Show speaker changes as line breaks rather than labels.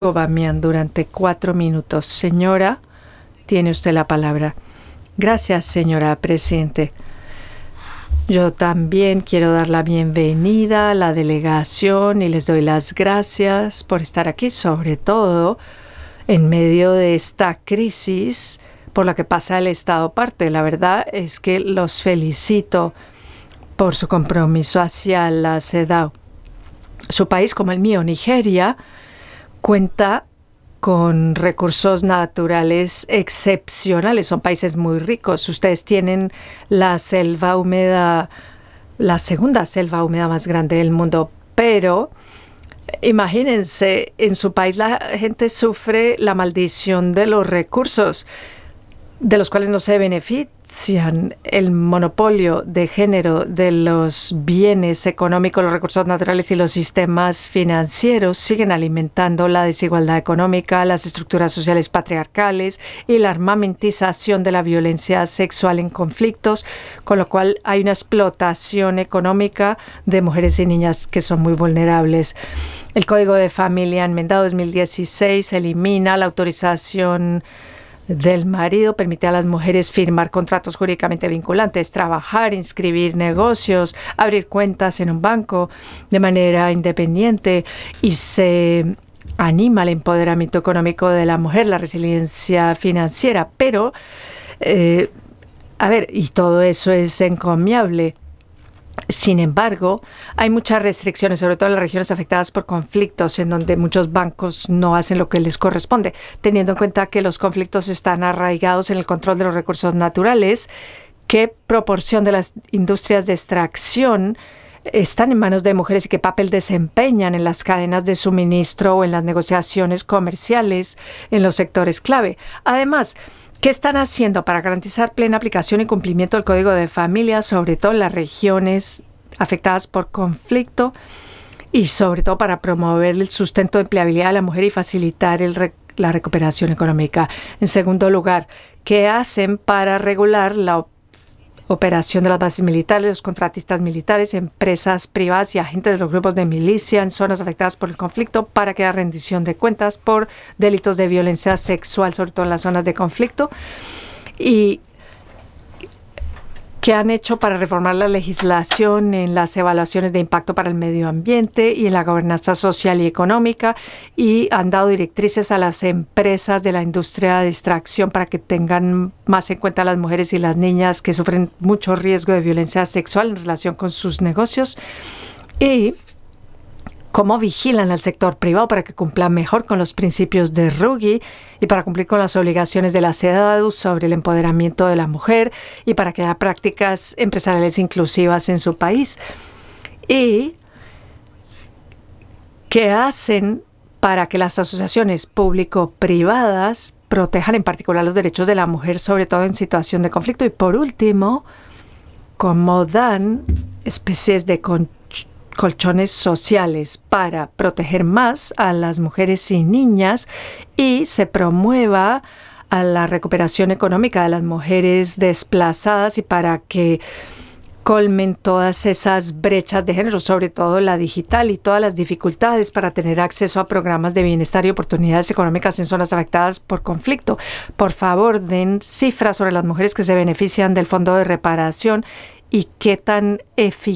Bamián durante 4 minutos. Señora, tiene usted la palabra. Gracias, señora Presidente. Yo también quiero dar la bienvenida a la delegación y les doy las gracias por estar aquí, sobre todo en medio de esta crisis por la que pasa el Estado parte. La verdad es que los felicito por su compromiso hacia la CEDAW. Su país, como el mío, Nigeria, cuenta con recursos naturales excepcionales. Son países muy ricos. Ustedes tienen la selva húmeda, la segunda selva húmeda más grande del mundo, pero imagínense, en su país la gente sufre la maldición de los recursos de los cuales no se benefician. El monopolio de género de los bienes económicos, los recursos naturales y los sistemas financieros siguen alimentando la desigualdad económica, las estructuras sociales patriarcales y la armamentización de la violencia sexual en conflictos, con lo cual hay una explotación económica de mujeres y niñas que son muy vulnerables. El Código de Familia enmendado 2016 elimina la autorización del marido, permite a las mujeres firmar contratos jurídicamente vinculantes, trabajar, inscribir negocios, abrir cuentas en un banco de manera independiente, y se anima el empoderamiento económico de la mujer, la resiliencia financiera. Pero, y todo eso es encomiable. Sin embargo, hay muchas restricciones, sobre todo en las regiones afectadas por conflictos, en donde muchos bancos no hacen lo que les corresponde, teniendo en cuenta que los conflictos están arraigados en el control de los recursos naturales. ¿Qué proporción de las industrias de extracción están en manos de mujeres y qué papel desempeñan en las cadenas de suministro o en las negociaciones comerciales en los sectores clave? Además, ¿qué están haciendo para garantizar plena aplicación y cumplimiento del Código de Familia, sobre todo en las regiones afectadas por conflicto, y sobre todo para promover el sustento de empleabilidad de la mujer y facilitar la recuperación económica? En segundo lugar, ¿qué hacen para regular la operación de las bases militares, los contratistas militares, empresas privadas y agentes de los grupos de milicia en zonas afectadas por el conflicto para que haya rendición de cuentas por delitos de violencia sexual, sobre todo en las zonas de conflicto? ¿Y qué han hecho para reformar la legislación en las evaluaciones de impacto para el medio ambiente y en la gobernanza social y económica? Y han dado directrices a las empresas de la industria de extracción para que tengan más en cuenta a las mujeres y las niñas que sufren mucho riesgo de violencia sexual en relación con sus negocios. Y cómo vigilan al sector privado para que cumpla mejor con los principios de Ruggie y para cumplir con las obligaciones de la CEDAW sobre el empoderamiento de la mujer y para que haya prácticas empresariales inclusivas en su país. ¿Y qué hacen para que las asociaciones público-privadas protejan en particular los derechos de la mujer, sobre todo en situación de conflicto? Y por último, cómo dan especies de colchones sociales para proteger más a las mujeres y niñas y se promueva a la recuperación económica de las mujeres desplazadas, y para que colmen todas esas brechas de género, sobre todo la digital, y todas las dificultades para tener acceso a programas de bienestar y oportunidades económicas en zonas afectadas por conflicto. Por favor, den cifras sobre las mujeres que se benefician del Fondo de Reparación y qué tan eficaz